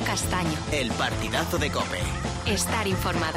Castaño. El partidazo de COPE. Estar informado.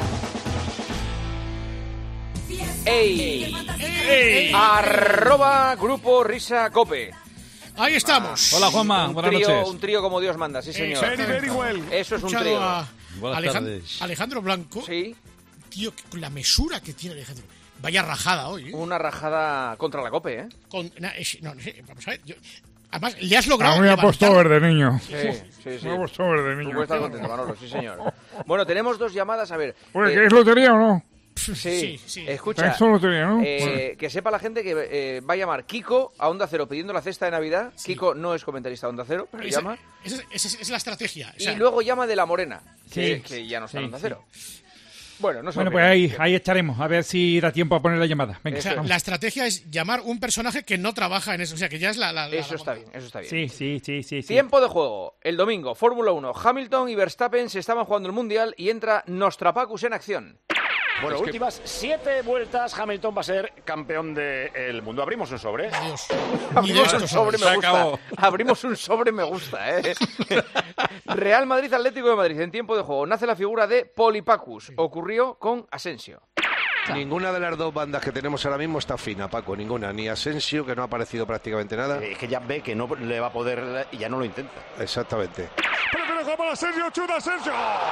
¡Ey! ¡Ey! ¡Arroba Grupo Risa COPE! Ahí estamos. Hola, Juanma. Buenas noches. Un trío como Dios manda, sí, señor. Very well. Eso es un Escuchado trío. a Buenas tardes. Alejandro Blanco. Sí, Tío, con la mesura que tiene Alejandro. Vaya rajada hoy, ¿eh? una rajada contra la COPE, ¿eh? Vamos a ver. Además, le has logrado. A mí me ha puesto levantar- verde, niño. Sí. Me ha puesto verde, Tú niño. puedes estar contento, Manolo, sí, señor. Bueno, tenemos dos llamadas, a ver. Oye, ¿queréis lotería o no? Sí, Sí. escucha. Eso lotería, ¿no? Que sepa la gente que va a llamar Kiko a Onda Cero pidiendo la cesta de Navidad. Kiko no es comentarista de Onda Cero, pero Esa llama. es la estrategia. O sea, Y luego llama de La Morena, que, Sí. que ya no está en Sí, Onda sí. Cero. Bueno, no sé. Bueno, pues ahí estaremos, a ver si da tiempo a poner la llamada. Venga, o sea, vamos. la estrategia es llamar un personaje que no trabaja en eso. O sea, que ya es la Eso está bien, eso está bien. Sí. Tiempo de juego. El domingo, Fórmula 1. Hamilton y Verstappen se estaban jugando el Mundial y entra Nostrapacus en acción. Bueno, últimas 7 vueltas, Hamilton va a ser campeón del mundo. Abrimos un sobre. Adiós. Abrimos un Dios, sobre, Se me gusta. acabó. Abrimos un sobre, me gusta, ¿eh? Real Madrid, Atlético de Madrid. En tiempo de juego nace la figura de Polipacus. Ocurrió con Asensio. Ninguna de las dos bandas que tenemos ahora mismo está fina, Paco, ninguna. Ni Asensio, que no ha aparecido prácticamente nada. Es que ya ve que no le va a poder y ya no lo intenta. Exactamente. Prefiero para Asensio, chuta Asensio.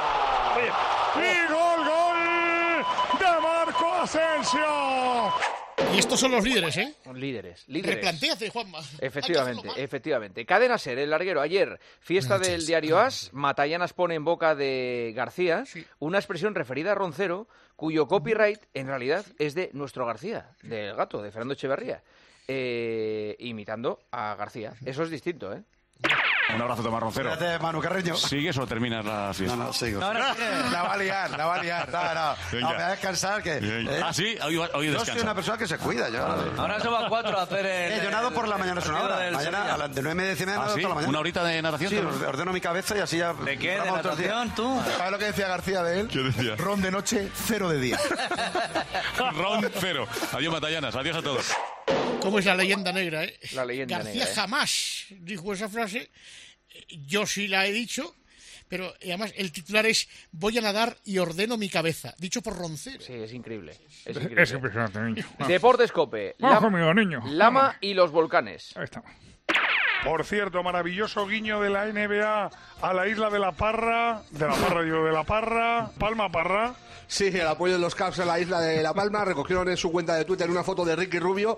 Y gol de Marco Asensio. Y estos son los líderes, ¿eh? Son líderes. Replantéate, Juanma. Efectivamente. Cadena Ser, el larguero. Ayer, fiesta Buenas del noches. diario As. Matallanas pone en boca de García una expresión referida a Roncero, cuyo copyright en realidad es de nuestro García, del gato, de Fernando Echeverría, imitando a García. Eso es distinto, ¿eh? Un abrazo, Tomás Roncero. Espérate, Manu Carreño. ¿Sigues o terminas la fiesta? No, sigo. La va a liar. No, Venga. me voy a descansar. Que, Ah, sí, hoy yo descansa. soy una persona que se cuida. Ahora se va a 4 a hacer el... Yo nado por la mañana, es una hora. Mañana, a las de 9:30 ¿Ah, nado sí? toda la mañana. ¿Una horita de natación? Sí, ordeno mi cabeza y así ya... ¿De qué? ¿De vamos otros días. natación, tú? ¿Sabes lo que decía García de él? ¿Qué decía? Ron de noche, 0 de día. Ron cero. Adiós, Matallanas. Adiós a todos. ¿Cómo es la leyenda negra, eh? La leyenda García negra, ¿eh? jamás dijo esa frase. Yo sí la he dicho. Pero además el titular es voy a nadar y ordeno mi cabeza. Dicho por Roncero. Sí, es increíble. Es impresionante, niño. Deportes Cope. Vamos conmigo, niño. Lama y los volcanes. Ahí estamos. Por cierto, maravilloso guiño de la NBA a la isla de La Parra. De La Parra. Palma Parra. Sí, el apoyo de los Caps en la isla de La Palma. Recogieron en su cuenta de Twitter una foto de Ricky Rubio.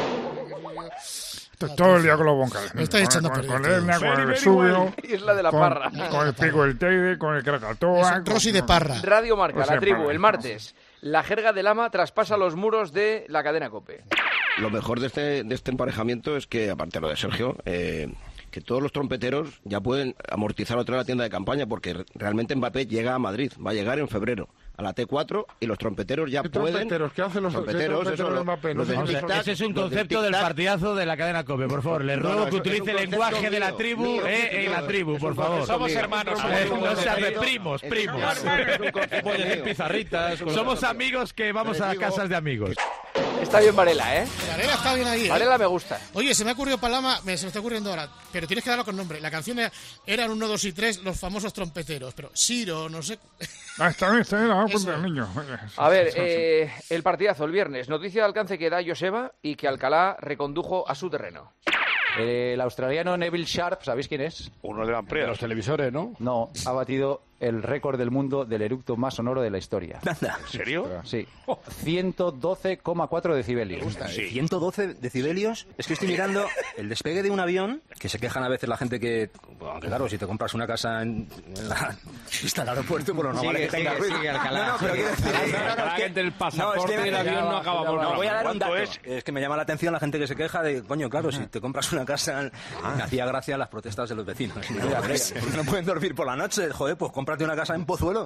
Todo el día con los boncales. Me estáis echando a con perder el Etna, todos. con el Vesubio. Isla de la con- Parra. Con el Pico del Teide, con el Krakatoa. Es Rosy de Parra. Radio Marca, Pues la sí, tribu, Parra. el martes. La jerga de Lama traspasa los muros de la cadena Cope. Lo mejor de este emparejamiento es que, aparte de lo de Sergio, que todos los trompeteros ya pueden amortizar otra vez la tienda de campaña, porque realmente Mbappé llega a Madrid, va a llegar en febrero a la T4 y los trompeteros ya ¿Qué pueden... trompeteros? ¿Qué hacen los trompeteros? trompeteros de Mbappé? No sé del qué tic son. tac, Ese es un los del concepto del tic tac. partidazo de la cadena COPE, por favor. Le No, ruego no, que eso es utilice un el lenguaje concepto de la mío. tribu Mío. en la tribu, por favor. Somos hermanos. No seas de primos. Puedes decir pizarritas. Somos amigos que vamos a casas de amigos. Está bien Varela, ¿eh? Varela está bien ahí, ¿eh? Varela me gusta. Oye, se me ha ocurrido Palama, se me está ocurriendo ahora, pero tienes que darlo con nombre. La canción eran 1, 2 y 3, los famosos trompeteros, pero Siro, no sé. Está bien, la va a Eso. apuntar el niño. A ver, el partidazo el viernes. Noticia de alcance que da Joseba y que Alcalá recondujo a su terreno. El australiano Neville Sharp, ¿sabéis quién es? Uno de la empresa. De los televisores, ¿no? No, ha batido el récord del mundo del eructo más sonoro de la historia. ¿En serio? Sí, 112,4 decibelios. Sí. 112 decibelios. Es que estoy mirando el despegue de un avión, que se quejan a veces la gente que, aunque claro, si te compras una casa en la pista del aeropuerto, pues no vale que tenga ruido. No, pero quiero decir, Que entre el pasaporte y el avión no acabamos. no, voy a dar un ¿Cuánto dato. Es que me llama la atención la gente que se queja de, coño, claro, si te compras una casa, me hacía gracia las protestas de los vecinos. ¿Por qué no pueden dormir por la noche? Joder, pues cómprate una casa en Pozuelo.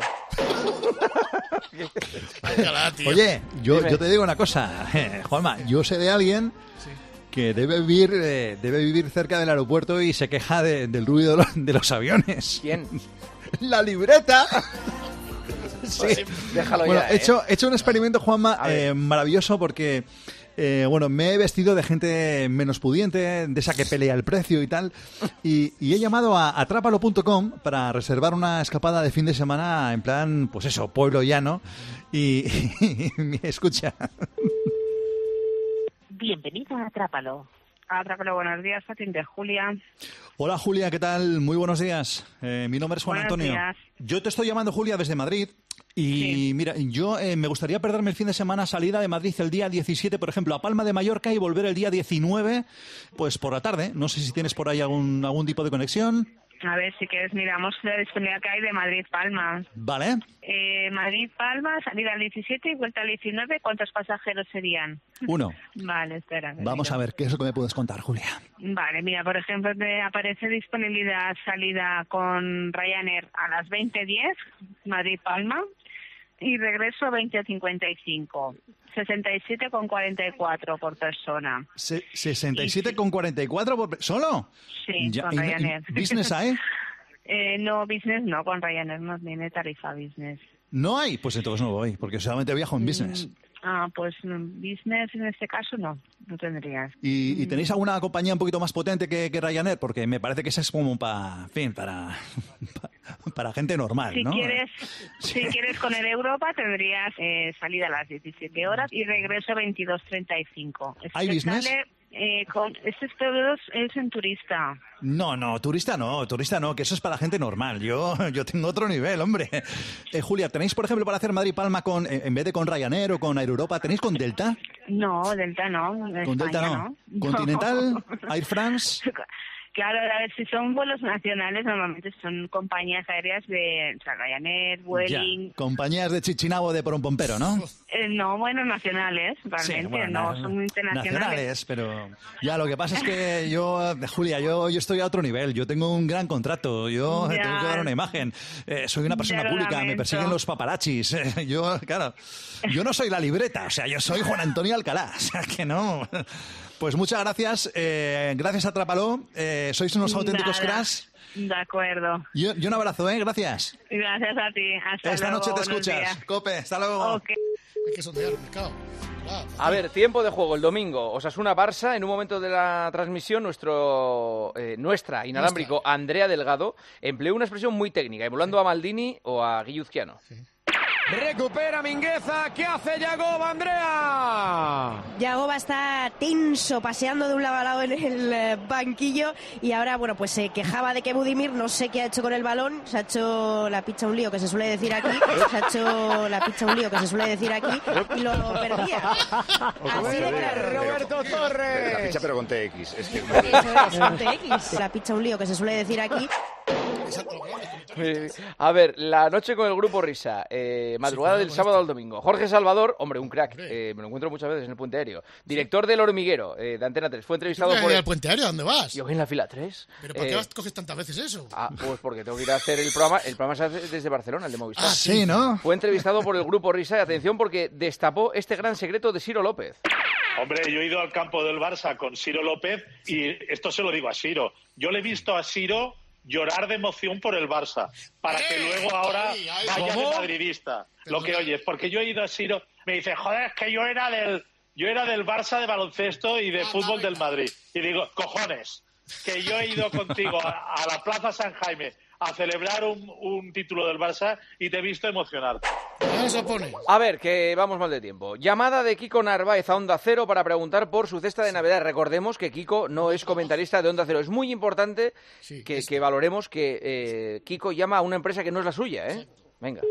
Alcalá, tío. Oye, yo te digo una cosa, Juanma, yo sé de alguien que debe vivir cerca del aeropuerto y se queja del ruido de los aviones. ¿Quién? La libreta. Sí. Déjalo Bueno, ya, he hecho un experimento, Juanma, maravilloso porque Bueno, me he vestido de gente menos pudiente, de esa que pelea el precio y tal, y he llamado a atrápalo.com para reservar una escapada de fin de semana en plan, pues eso, pueblo llano, y escucha. Bienvenido a Atrápalo. Atrápalo, buenos días, atiende Julia. Hola Julia, ¿qué tal? Muy buenos días. Mi nombre es Juan Buenos Antonio. días. Yo te estoy llamando, Julia, desde Madrid. Y mira, yo me gustaría perderme el fin de semana, salida de Madrid el día 17, por ejemplo, a Palma de Mallorca, y volver el día 19, pues por la tarde. No sé si tienes por ahí algún tipo de conexión. A ver, si quieres miramos la disponibilidad que hay de Madrid-Palma. Vale. Madrid-Palma, salida al 17 y vuelta al 19, ¿cuántos pasajeros serían? 1. Vale, espera. Vamos a ver, ¿qué es lo que me puedes contar, Julia? Vale, mira, por ejemplo, me aparece disponibilidad salida con Ryanair a las 20:10, Madrid-Palma, y regreso 20:55. 67,44 por persona. 67,44 por ¿solo? Sí, Ya, con Ryanair. ¿Business hay? No, business no, con Ryanair no tiene tarifa business. ¿No hay? Pues entonces no voy, porque solamente viajo en business. Pues business en este caso no tendrías. ¿Y tenéis alguna compañía un poquito más potente que Ryanair? Porque me parece que esa es como para gente normal, Si ¿no? quieres con el Europa tendrías salida a las 17 horas y regreso 22:35. ¿Hay business? Este es en turista. No, turista no, que eso es para gente normal. Yo tengo otro nivel, hombre. Julia, ¿tenéis, por ejemplo, para hacer Madrid-Palma en vez de con Ryanair o con Air Europa, tenéis con Delta? No, Delta no. ¿Con Delta no? ¿Continental? ¿Air France? Claro, a ver, si son vuelos nacionales, normalmente son compañías aéreas de Ryanair, Vueling. Ya, compañías de Chichinabo de por un pompero, ¿no? No, bueno, nacionales, realmente, Sí, bueno, son internacionales. Nacionales, pero ya lo que pasa es que Julia, yo estoy a otro nivel. Yo tengo un gran contrato, yo Ya. tengo que dar una imagen. Soy una persona Ya lo pública, me lamento. persiguen los paparazzis. Yo no soy la libreta, o sea, yo soy Juan Antonio Alcalá, o sea, que no. Pues muchas gracias, gracias Atrápalo, sois unos auténticos Nada. cracks. De acuerdo. Y un abrazo, gracias. Gracias a ti. Hasta Esta luego. noche te buenos escuchas. días. Cope, hasta luego. Ok. Hay que sondear el mercado. A ver, tiempo de juego el domingo. Osasuna-Barça. En un momento de la transmisión, nuestra inalámbrico Andrea Delgado empleó una expresión muy técnica, emulando a Maldini o a Guilluzquiano. Recupera Mingueza. ¿Qué hace Yagoba, Andrea? Yagoba está tenso, paseando de un lado a lado en el banquillo, y ahora, bueno, pues se quejaba de que Budimir no sé qué ha hecho con el balón, se ha hecho la picha un lío, que se suele decir aquí, y lo perdía. Así de claro. Roberto Torres. La ficha pero con TX. Es que... Eso es, con TX. La picha un lío, que se suele decir aquí. A ver, la noche con el grupo Risa, madrugada del sábado al domingo. Jorge Salvador, hombre, un crack, me lo encuentro muchas veces en el Puente Aéreo. Director del Hormiguero, de Antena 3, fue entrevistado por... ¿El Puente Aéreo? ¿Dónde vas? Yo voy en la fila 3. ¿Pero por qué coges tantas veces eso? Pues porque tengo que ir a hacer el programa se hace desde Barcelona, el de Movistar. Sí, ¿no? Fue entrevistado por el grupo Risa, y atención porque destapó este gran secreto de Ciro López. Hombre, yo he ido al campo del Barça con Ciro López y esto se lo digo a Ciro. Yo le he visto a Ciro llorar de emoción por el Barça, para que luego ahora vaya de madridista. Lo que oyes, porque yo he ido a Ciro, me dice, joder, es que yo era del Barça de baloncesto y de fútbol del Madrid. Y digo, cojones, que yo he ido contigo a la Plaza San Jaime a celebrar un título del Barça y te he visto emocionarte. A ver, que vamos mal de tiempo. Llamada de Kiko Narváez a Onda Cero para preguntar por su cesta de Navidad. Recordemos que Kiko no es comentarista de Onda Cero. Es muy importante que valoremos que Kiko llama a una empresa que no es la suya, ¿eh? Venga.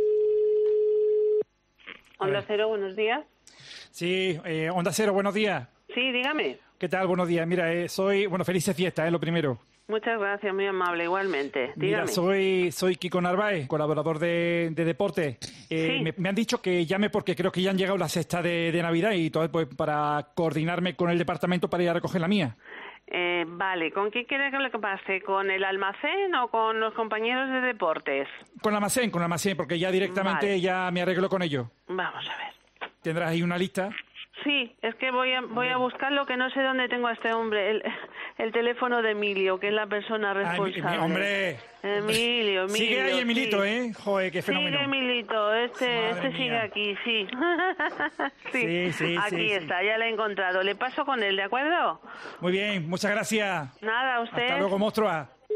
Onda Cero, buenos días. Sí, Onda Cero, buenos días. Sí, dígame. ¿Qué tal? Buenos días. Mira, felices fiestas, lo primero. Muchas gracias, muy amable, igualmente. Mira, Dígame. soy Kiko Narváez, colaborador de Deporte. Sí. Me han dicho que llame porque creo que ya han llegado las cestas de Navidad y todo, pues para coordinarme con el departamento para ir a recoger la mía. Vale, ¿con qué quiere que le pase? ¿Con el almacén o con los compañeros de deportes? Con el almacén, porque ya directamente Vale. ya me arreglo con ellos. Vamos a ver. ¿Tendrás ahí una lista? Sí, es que voy a buscarlo, que no sé dónde tengo a este hombre, el teléfono de Emilio, que es la persona responsable. Hombre. Emilio. Sigue ahí Emilito, sí. ¿eh? Joder, qué fenómeno. Sigue Emilito, este sigue aquí, sí. sí. Aquí está, ya lo he encontrado. Le paso con él, ¿de acuerdo? Muy bien, muchas gracias. Nada, a usted. Hasta luego, monstruo.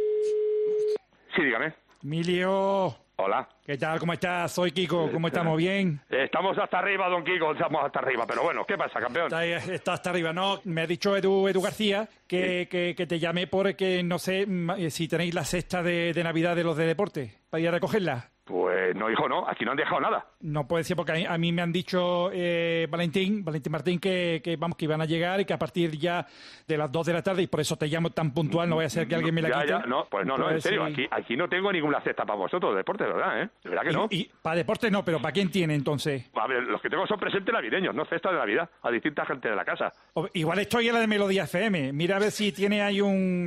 Sí, dígame. Emilio. Hola. ¿Qué tal? ¿Cómo estás? Soy Kiko. ¿Cómo estamos? ¿Bien? Estamos hasta arriba, don Kiko. Estamos hasta arriba. Pero bueno, ¿qué pasa, campeón? Está hasta arriba. No, me ha dicho Edu García que te llamé porque no sé si tenéis la cesta de Navidad de los de deporte para ir a recogerla. Pues no, hijo, no. Aquí no han dejado nada. No puede ser porque a mí me han dicho Valentín Martín que iban a llegar y que a partir ya de las 2 de la tarde, y por eso te llamo tan puntual, no vaya a ser que alguien me la quite. No, pues no, en serio. Sí. Aquí no tengo ninguna cesta para vosotros de deporte, ¿verdad? De verdad que no. Y para deporte no, pero ¿para quién tiene entonces? A ver, los que tengo son presentes navideños, no cestas de Navidad, a distinta gente de la casa. Igual estoy en la de Melodía FM. Mira a ver si tiene ahí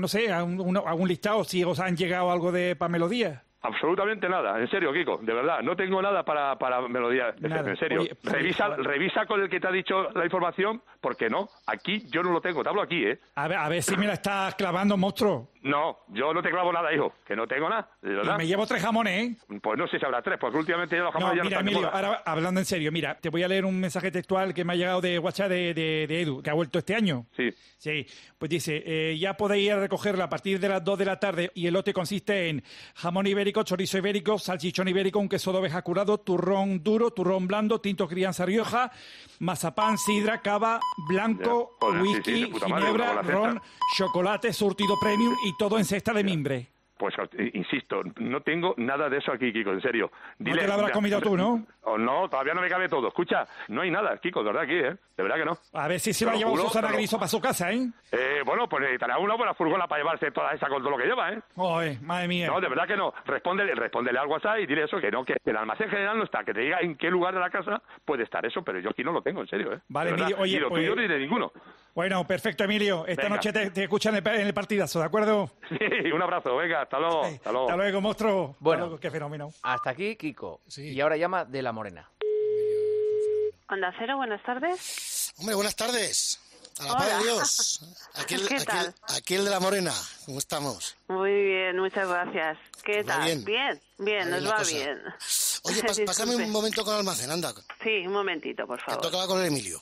algún listado, si os han llegado algo para Melodía. Absolutamente nada, en serio, Kiko, de verdad, no tengo nada para Melodía FM, en serio. Oye, revisa con el que te ha dicho la información, porque no, aquí yo no lo tengo, te hablo aquí, ¿eh? A ver si me la estás clavando, monstruo. No, yo no te clavo nada, hijo, que no tengo nada, de verdad. Y me llevo 3 jamones, ¿eh? Pues no sé si habrá 3, porque últimamente ya los jamones ya no están de Emilio, moda. ahora hablando en serio, mira, te voy a leer un mensaje textual que me ha llegado de WhatsApp de Edu, que ha vuelto este año. Sí, pues dice, ya podéis ir a recogerla a partir de las 2 de la tarde y el lote consiste en jamón ibérico, chorizo ibérico, salchichón ibérico, un queso de oveja curado, turrón duro, turrón blando, tinto crianza Rioja, mazapán, sidra, cava, blanco, whisky, ginebra, ron, chocolate, surtido premium y todo en cesta de mimbre. Pues insisto, no tengo nada de eso aquí, Kiko, en serio. Dile, no te lo habrás comido tú, ¿no? No, todavía no me cabe todo. Escucha, no hay nada, Kiko, de verdad aquí, ¿eh? De verdad que no. A ver si se va a llevar Susana Griso para su casa, ¿eh? Bueno, pues necesitará una buena furgona para llevarse toda esa con todo lo que lleva, ¿eh? Oye, madre mía. No, de verdad que no. Respóndele al WhatsApp y dile eso, que no, que el almacén general no está, que te diga en qué lugar de la casa puede estar eso, pero yo aquí no lo tengo, en serio, ¿eh? Vale, Emilio, oye, ni lo tuyo ni de ninguno. Bueno, perfecto, Emilio. Esta noche te escuchan en el partidazo, ¿de acuerdo? Sí, un abrazo, venga, hasta luego. Hasta luego, monstruo. Bueno, luego, qué fenómeno. Hasta aquí, Kiko. Sí. Y ahora llama de La Morena. Onda Cero, buenas tardes. Hombre, buenas tardes. A la paz de Dios. Aquí el de La Morena. ¿Cómo estamos? Muy bien, muchas gracias. ¿Qué tal? Bien, nos va bien. Oye, pásame un momento con el almacén, anda. Sí, un momentito, por favor. Que tocaba con el Emilio.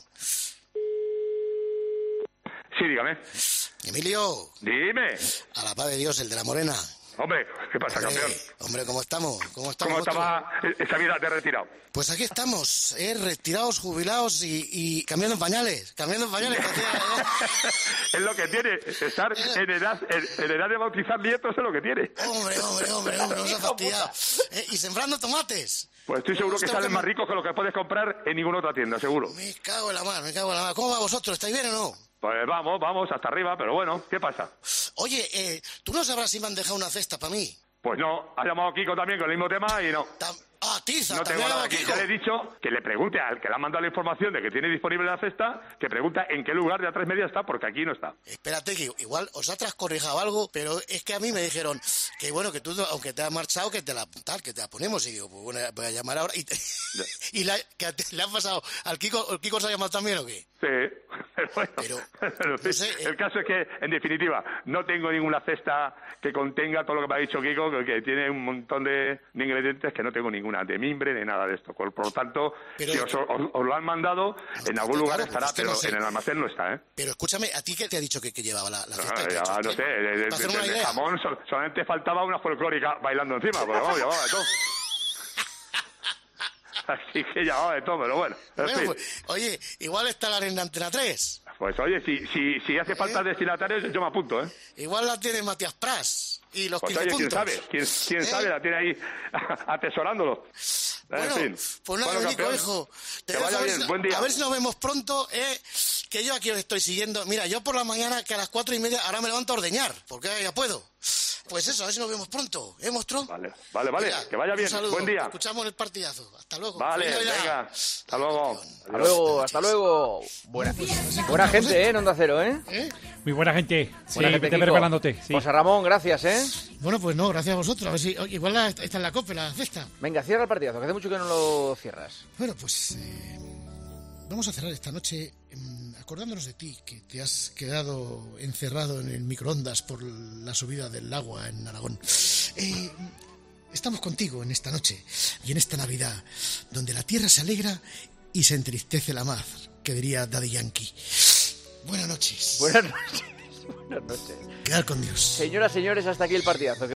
Sí, dígame. Emilio. Dime. A la paz de Dios, el de La Morena. Hombre, ¿qué pasa, campeón? Hombre, ¿cómo estamos? ¿Cómo estaba esa vida de retirado? Pues aquí estamos, retirados, jubilados y cambiando pañales. Es lo que tiene, estar en edad de bautizar nietos es lo que tiene. Hombre, no se ha fastidiado. Y sembrando tomates. Pues estoy seguro que salen más ricos que lo que puedes comprar en ninguna otra tienda, seguro. Me cago en la mar. ¿Cómo va vosotros? ¿Estáis bien o no? Pues vamos, hasta arriba, pero bueno, ¿qué pasa? Oye, ¿tú no sabrás si me han dejado una cesta para mí? Pues no, ha llamado Kiko también con el mismo tema y no. Tiza, no tengo nada aquí. Ya le he dicho que le pregunte al que le ha mandado la información de que tiene disponible la cesta, que pregunta en qué lugar de A3 está, porque aquí no está. Espérate, que igual os ha transcorrijado algo, pero es que a mí me dijeron que bueno, que tú, aunque te has marchado, que te la ponemos. Y digo, pues bueno, voy a llamar ahora. ¿Y le ha pasado al Kiko? ¿El Kiko se ha llamado también o qué? Sí, bueno, pero no sé, el caso es que, en definitiva, no tengo ninguna cesta que contenga todo lo que me ha dicho Kiko, que tiene un montón de ingredientes que no tengo ninguna, de mimbre ni nada de esto. Por lo si os lo han mandado, en algún lugar estará, pero no sé. En el almacén no está, ¿eh? Pero escúchame, ¿a ti qué te ha dicho que llevaba la cesta? No sé, de jamón solamente faltaba una folclórica bailando encima, pero vamos, llevaba de todo. Así que llevaba de todo, pero bueno. Pues, oye, igual está la en Antena 3. Pues oye, si hace falta destinatarios, yo me apunto, ¿eh? Igual la tiene Matías Prats y los 15 puntos. ¿Quién sabe? ¿Quién sabe? La tiene ahí atesorándolo. Bueno, en fin. Pues nada, Nico, hijo. Que vaya bien, buen día. A ver si nos vemos pronto, que yo aquí os estoy siguiendo. Mira, yo por la mañana, que a las 4:30, ahora me levanto a ordeñar, porque ya puedo. Pues eso, a ver si nos vemos pronto, monstruo? Vale, venga, que vaya bien, buen día. Escuchamos el partidazo, hasta luego. Vale, venga, hasta luego. Hasta luego. Buena gente, en Onda Cero, Muy buena gente. Buena gente, vete revelándote. Sí. José Ramón, gracias, Bueno, pues no, gracias a vosotros. A ver si igual está en la COPE, la cesta. Venga, cierra el partidazo, que hace mucho que no lo cierras. Bueno, pues... vamos a cerrar esta noche acordándonos de ti, que te has quedado encerrado en el microondas por la subida del agua en Aragón. Estamos contigo en esta noche y en esta Navidad, donde la tierra se alegra y se entristece la mar, que diría Daddy Yankee. Buenas noches. Buenas noches. Buenas noches. Quedar con Dios. Señoras, señores, hasta aquí el partidazo.